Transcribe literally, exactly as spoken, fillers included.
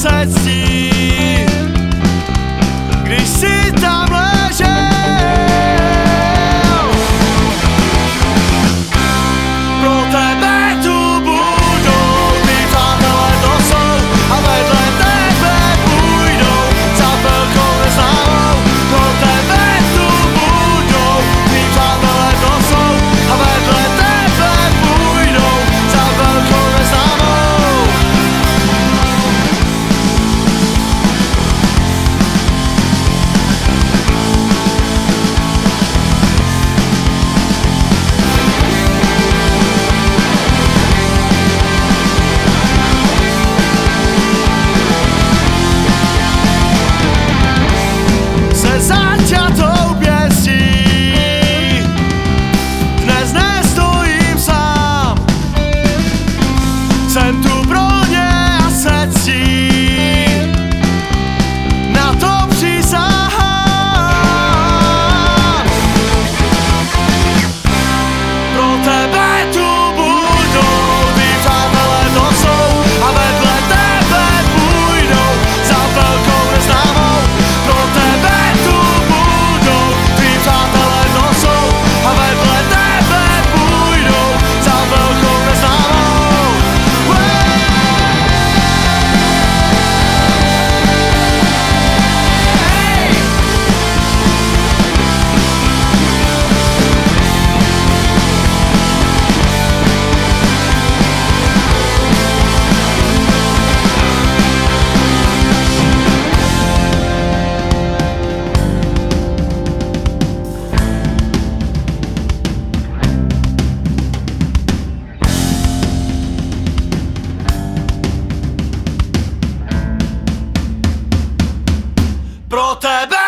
se ctí, když si tam ležel. Pro tebe tu budou, ty přátelé to jsou, a vedle tebe půjdou za velkou neznámou. Pro tebe tu budou, ty přátelé to jsou, a vedle tebe půjdou za velkou neznámou. Se začatou pěstí dnes nestojím sám, jsem tu pro ně a se ctí, na to přísahám. Pro tebe tu budou, ty přátelé to jsou, a vedle tebe půjdou za velkou neznámou. Pro tebe tu budou, ty přátelé to jsou, a vedle tebe půjdou za velkou neznámou. Pro tebe